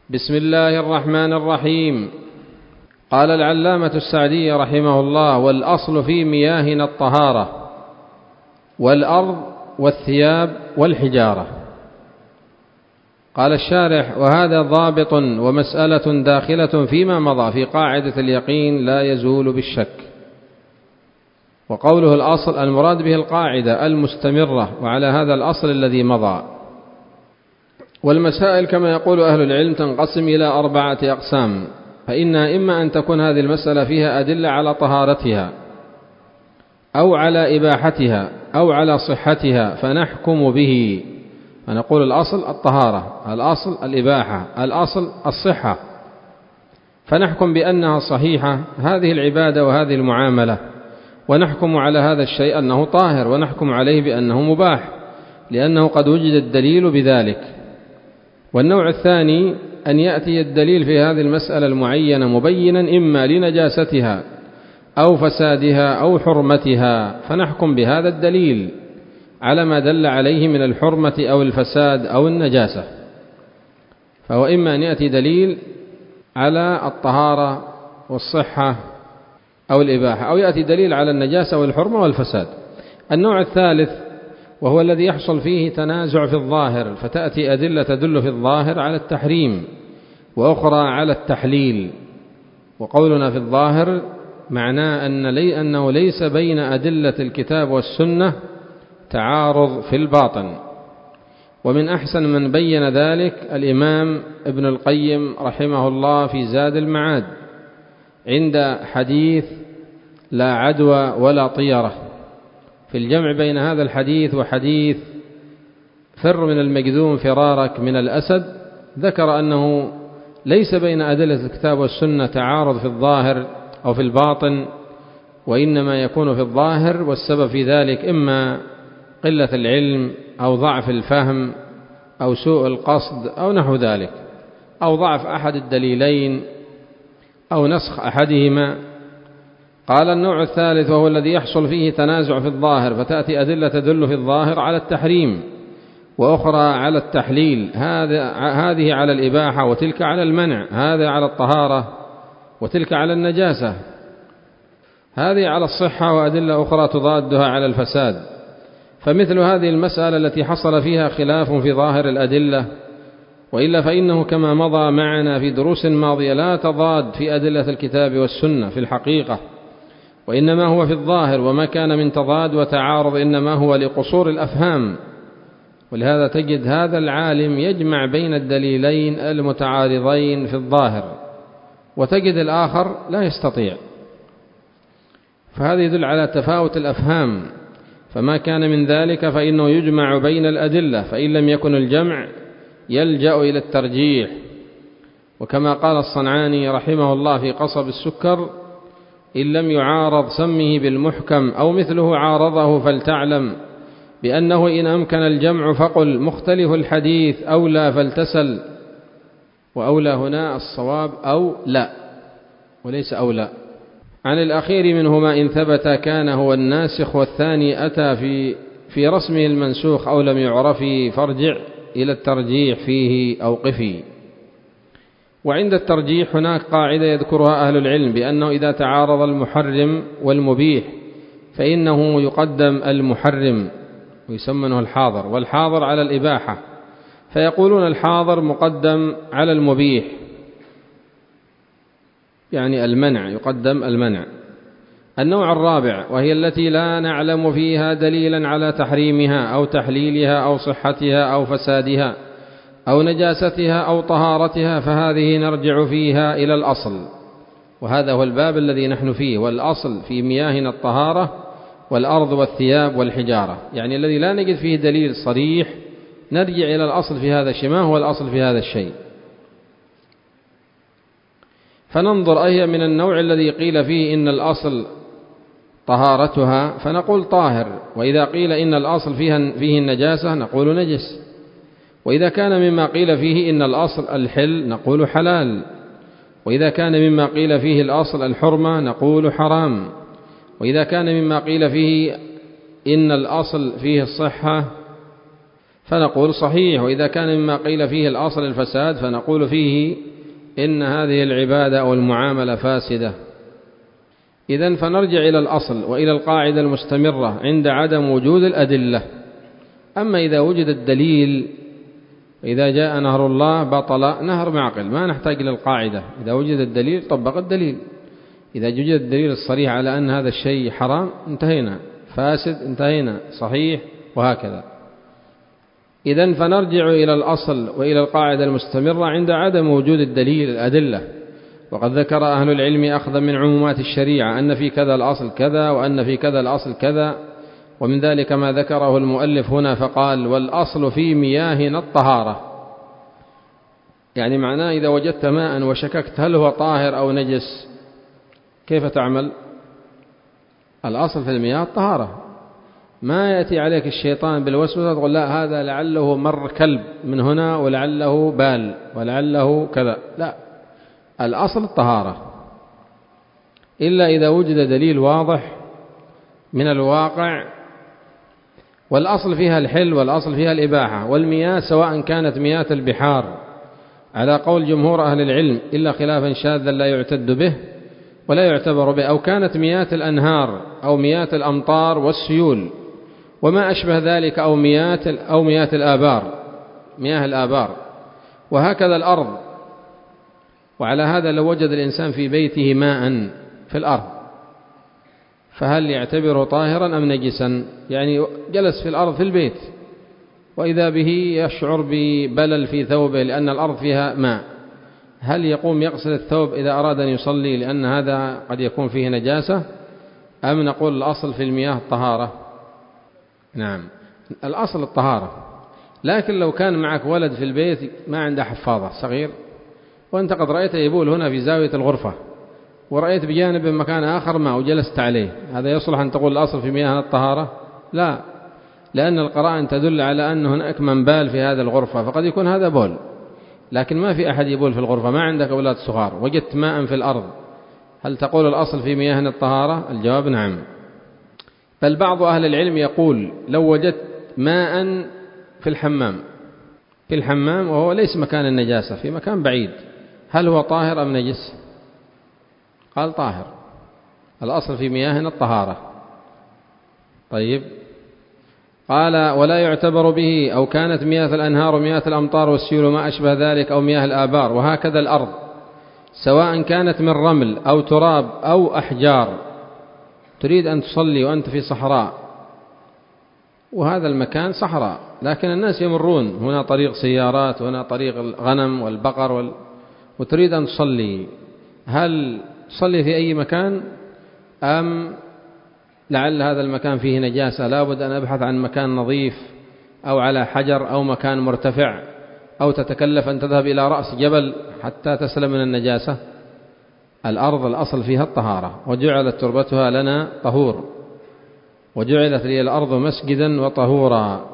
بسم الله الرحمن الرحيم. قال العلامة السعدي رحمه الله: والأصل في مياهنا الطهارة والأرض والثياب والحجارة. قال الشارح: وهذا ضابط ومسألة داخلة فيما مضى في قاعدة اليقين لا يزول بالشك. وقوله الأصل المراد به القاعدة المستمرة وعلى هذا الأصل الذي مضى. والمسائل كما يقول أهل العلم تنقسم إلى 4 أقسام، فإنها إما أن تكون هذه المسألة فيها أدلة على طهارتها أو على إباحتها أو على صحتها فنحكم به، فنقول الأصل الطهارة، الأصل الإباحة، الأصل الصحة، فنحكم بأنها صحيحة هذه العبادة وهذه المعاملة، ونحكم على هذا الشيء أنه طاهر، ونحكم عليه بأنه مباح لأنه قد وجد الدليل بذلك. والنوع الثاني أن يأتي الدليل في هذه المسألة المعينة مبينا إما لنجاستها أو فسادها أو حرمتها، فنحكم بهذا الدليل على ما دل عليه من الحرمة أو الفساد أو النجاسة. فهو إما أن يأتي دليل على الطهارة والصحة أو الإباحة، أو يأتي دليل على النجاسة والحرمة والفساد. النوع الثالث وهو الذي يحصل فيه تنازع في الظاهر، فتأتي أدلة تدل في الظاهر على التحريم وأخرى على التحليل. وقولنا في الظاهر معناه أنه ليس بين أدلة الكتاب والسنة تعارض في الباطن. ومن أحسن من بين ذلك الإمام ابن القيم رحمه الله في زاد المعاد عند حديث لا عدوى ولا طيرة، في الجمع بين هذا الحديث وحديث فر من المجذوم فرارك من الأسد، ذكر أنه ليس بين أدلة الكتاب والسنة تعارض في الظاهر أو في الباطن، وإنما يكون في الظاهر، والسبب في ذلك إما قلة العلم أو ضعف الفهم أو سوء القصد أو نحو ذلك، أو ضعف أحد الدليلين أو نسخ أحدهما. قال النوع الثالث وهو الذي يحصل فيه تنازع في الظاهر، فتأتي أدلة تدل في الظاهر على التحريم وأخرى على التحليل، هذه على الإباحة وتلك على المنع، هذا على الطهارة وتلك على النجاسة، هذه على الصحة وأدلة أخرى تضادها على الفساد. فمثل هذه المسألة التي حصل فيها خلاف في ظاهر الأدلة، وإلا فإنه كما مضى معنا في دروس ماضية لا تضاد في أدلة الكتاب والسنة في الحقيقة، وإنما هو في الظاهر، وما كان من تضاد وتعارض إنما هو لقصور الأفهام. ولهذا تجد هذا العالم يجمع بين الدليلين المتعارضين في الظاهر، وتجد الآخر لا يستطيع، فهذا يدل على تفاوت الأفهام. فما كان من ذلك فإنه يجمع بين الأدلة، فإن لم يكن الجمع يلجأ إلى الترجيح. وكما قال الصنعاني رحمه الله في قصب السكر: إن لم يعارض سمه بالمحكم، أو مثله عارضه فلتعلم بأنه إن أمكن الجمع فقل مختلف الحديث أولى فلتسل. وأولى هنا الصواب أو لا، وليس أولى. عن الأخير منهما إن ثبت كان هو الناسخ، والثاني أتى في رسمه المنسوخ أو لم يعرفه، فارجع إلى الترجيح فيه أو قفي. وعند الترجيح هناك قاعدة يذكرها أهل العلم بأنه إذا تعارض المحرم والمبيح فإنه يقدم المحرم ويسمونه الحاضر، والحاضر على الإباحة، فيقولون الحاضر مقدم على المبيح، يعني المنع يقدم المنع. النوع الرابع وهي التي لا نعلم فيها دليلا على تحريمها أو تحليلها أو صحتها أو فسادها أو نجاستها أو طهارتها، فهذه نرجع فيها إلى الأصل. وهذا هو الباب الذي نحن فيه، والأصل في مياهنا الطهارة والأرض والثياب والحجارة، يعني الذي لا نجد فيه دليل صريح نرجع إلى الأصل في هذا الشيء. ما هو الأصل في هذا الشيء؟ فننظر أي من النوع الذي قيل فيه إن الأصل طهارتها فنقول طاهر، وإذا قيل إن الأصل فيه النجاسة نقول نجس، وإذا كان مما قيل فيه إن الأصل الحل نقول حلال، وإذا كان مما قيل فيه الأصل الحرمة نقول حرام، وإذا كان مما قيل فيه إن الأصل فيه الصحة فنقول صحيح. وإذا كان مما قيل فيه الأصل الفساد فنقول فيه إن هذه العبادة أو المعاملة فاسدة. إذن فنرجع إلى الأصل وإلى القاعدة المستمرة عند عدم وجود الأدلة. أما إذا وجد الدليل، إذا جاء نهر الله بطل نهر معقل، ما نحتاج للقاعدة. إذا وجد الدليل طبق الدليل. إذا وجد الدليل الصريح على أن هذا الشيء حرام انتهينا، فاسد انتهينا، صحيح، وهكذا. إذن فنرجع إلى الأصل وإلى القاعدة المستمرة عند عدم وجود الدليل الأدلة. وقد ذكر أهل العلم أخذا من عمومات الشريعة أن في كذا الأصل كذا وأن في كذا الأصل كذا، ومن ذلك ما ذكره المؤلف هنا فقال: والأصل في مياهنا الطهارة. يعني معناه إذا وجدت ماء وشككت هل هو طاهر أو نجس كيف تعمل؟ الأصل في المياه الطهارة. ما يأتي عليك الشيطان بالوسوسة تقول لا هذا لعله مر كلب من هنا ولعله بال ولعله كذا، لا، الأصل الطهارة، إلا إذا وجد دليل واضح من الواقع. والأصل فيها الحل والأصل فيها الإباحة. والمياه سواء كانت مياه البحار على قول جمهور أهل العلم إلا خلافا شاذا لا يعتد به ولا يعتبر به، أو كانت مياه الأنهار أو مياه الأمطار والسيول وما أشبه ذلك، أو مياه الآبار، مياه الآبار، وهكذا الأرض. وعلى هذا لو وجد الإنسان في بيته ماء في الأرض فهل يعتبره طاهرا أم نجسا؟ يعني جلس في الأرض في البيت وإذا به يشعر ببلل في ثوبه لأن الأرض فيها ماء، هل يقوم يغسل الثوب إذا أراد أن يصلي لأن هذا قد يكون فيه نجاسة، أم نقول الأصل في المياه الطهارة؟ نعم، الأصل الطهارة. لكن لو كان معك ولد في البيت ما عنده حفاظة، صغير، وأنت قد رأيته يبول هنا في زاوية الغرفة ورأيت بجانب مكان آخر ماء وجلست عليه، هذا يصلح أن تقول الأصل في مياه الطهارة؟ لا، لأن القرائن تدل على أن هناك من بال في هذه الغرفة، فقد يكون هذا بول، لكن ما في أحد يبول في الغرفة، ما عندك أولاد صغار، وجدت ماء في الأرض، هل تقول الأصل في مياه الطهارة؟ الجواب نعم. بل بعض أهل العلم يقول لو وجدت ماء في الحمام وهو ليس مكان النجاسة، في مكان بعيد، هل هو طاهر أم نجس؟ قال طاهر. الأصل في مياهنا الطهارة. طيب، قال ولا يعتبر به أو كانت مياه الأنهار ومياه الأمطار والسيول وما أشبه ذلك أو مياه الآبار، وهكذا الأرض سواء كانت من رمل أو تراب أو أحجار. تريد أن تصلي وأنت في صحراء وهذا المكان صحراء، لكن الناس يمرون، هنا طريق سيارات وهنا طريق الغنم والبقر وتريد أن تصلي، هل تصلي في أي مكان أم لعل هذا المكان فيه نجاسة لابد أن أبحث عن مكان نظيف أو على حجر أو مكان مرتفع أو تتكلف أن تذهب إلى رأس جبل حتى تسلم من النجاسة؟ الأرض الأصل فيها الطهارة، وجعلت تربتها لنا طهور، وجعلت لي الأرض مسجدا وطهورا،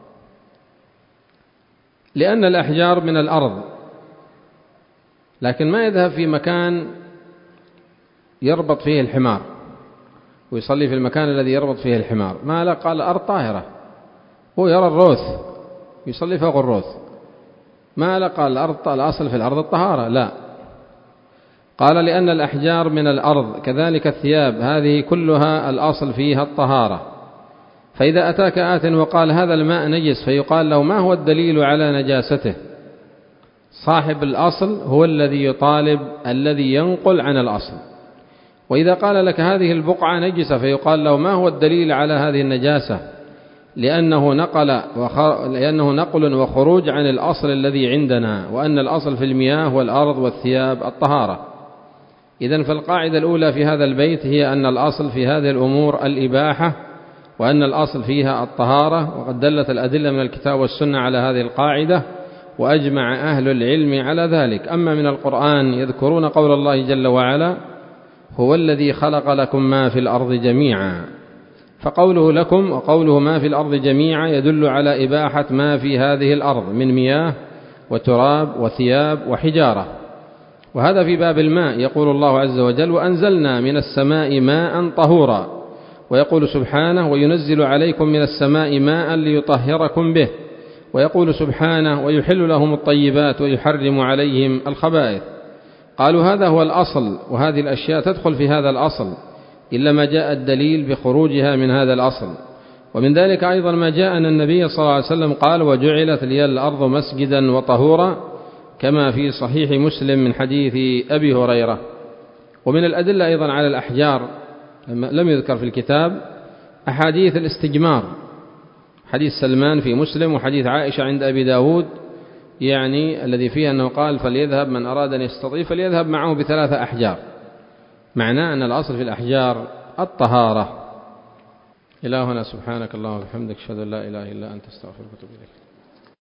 لأن الأحجار من الأرض، لكن ما يذهب في مكان يربط فيه الحمار ويصلي في المكان الذي يربط فيه الحمار. ما لا، قال الأرض طاهرة، هو يرى الروث يصلي فوق الروث. ما لا، قال الأرض الأصل في الأرض الطهارة، لا، قال لأن الأحجار من الأرض، كذلك الثياب هذه كلها الأصل فيها الطهارة. فإذا أتاك آت وقال هذا الماء نجس فيقال له ما هو الدليل على نجاسته؟ صاحب الأصل هو الذي يطالب الذي ينقل عن الأصل. وإذا قال لك هذه البقعة نجسة فيقال له ما هو الدليل على هذه النجاسة؟ لأنه نقل وخروج عن الأصل الذي عندنا، وأن الأصل في المياه والأرض والثياب الطهارة. إذن فالقاعدة الأولى في هذا البيت هي أن الأصل في هذه الأمور الإباحة، وأن الأصل فيها الطهارة، وقد دلت الأدلة من الكتاب والسنة على هذه القاعدة، وأجمع أهل العلم على ذلك. أما من القرآن يذكرون قول الله جل وعلا هو الذي خلق لكم ما في الأرض جميعا، فقوله لكم وقوله ما في الأرض جميعا يدل على إباحة ما في هذه الأرض من مياه وتراب وثياب وحجارة. وهذا في باب الماء، يقول الله عز وجل وأنزلنا من السماء ماء طهورا، ويقول سبحانه وينزل عليكم من السماء ماء ليطهركم به ويقول سبحانه ويحل لهم الطيبات ويحرم عليهم الخبائث. قالوا هذا هو الأصل، وهذه الأشياء تدخل في هذا الأصل إلا ما جاء الدليل بخروجها من هذا الأصل. ومن ذلك أيضا ما جاء أن النبي صلى الله عليه وسلم قال وجعلت لي الأرض مسجدا وطهورا، كما في صحيح مسلم من حديث أبي هريرة. ومن الأدلة أيضا على الأحجار لم يذكر في الكتاب أحاديث الاستجمار، حديث سلمان في مسلم وحديث عائشة عند أبي داود، يعني الذي فيه أنه قال فليذهب من أراد أن يستطيع فليذهب معه ب3 أحجار، معناه أن الأصل في الأحجار الطهارة. إلهنا سبحانك اللهم وبحمدك أشهد أن لا إله إلا أنت أستغفرك وأتوب إليك.